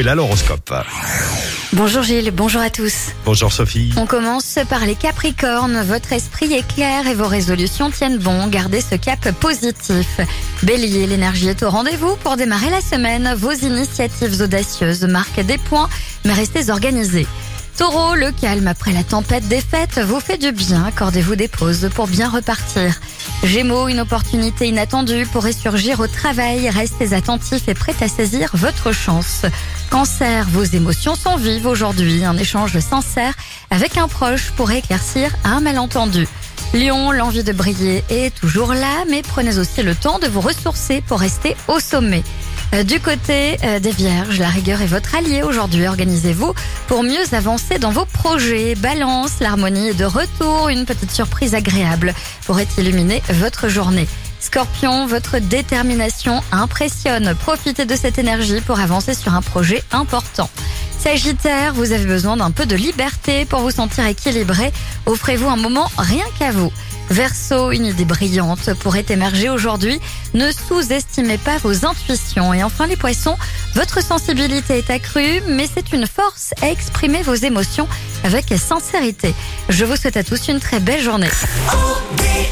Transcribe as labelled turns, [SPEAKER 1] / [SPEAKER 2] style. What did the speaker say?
[SPEAKER 1] et là l'horoscope.
[SPEAKER 2] Bonjour Gilles, bonjour à tous.
[SPEAKER 1] Bonjour Sophie.
[SPEAKER 2] On commence par les Capricornes. Votre esprit est clair et vos résolutions tiennent bon. Gardez ce cap positif. Bélier, l'énergie est au rendez-vous pour démarrer la semaine. Vos initiatives audacieuses marquent des points, mais restez organisés. Taureau, le calme après la tempête des fêtes vous fait du bien. Accordez-vous des pauses pour bien repartir. Gémeaux, une opportunité inattendue pourrait surgir au travail. Restez attentifs et prêts à saisir votre chance. Cancer, vos émotions sont vives aujourd'hui. Un échange sincère avec un proche pourrait éclaircir un malentendu. Lion, l'envie de briller est toujours là, mais prenez aussi le temps de vous ressourcer pour rester au sommet. Du côté des Vierges, la rigueur est votre allié aujourd'hui. Organisez-vous pour mieux avancer dans vos projets. Balance, l'harmonie est de retour. Une petite surprise agréable pourrait illuminer votre journée. Scorpion, votre détermination impressionne. Profitez de cette énergie pour avancer sur un projet important. Sagittaire, vous avez besoin d'un peu de liberté pour vous sentir équilibré. Offrez-vous un moment rien qu'à vous. Verseau, une idée brillante pourrait émerger aujourd'hui. Ne sous-estimez pas vos intuitions. Et enfin les Poissons, votre sensibilité est accrue, mais c'est une force à exprimer vos émotions avec sincérité. Je vous souhaite à tous une très belle journée.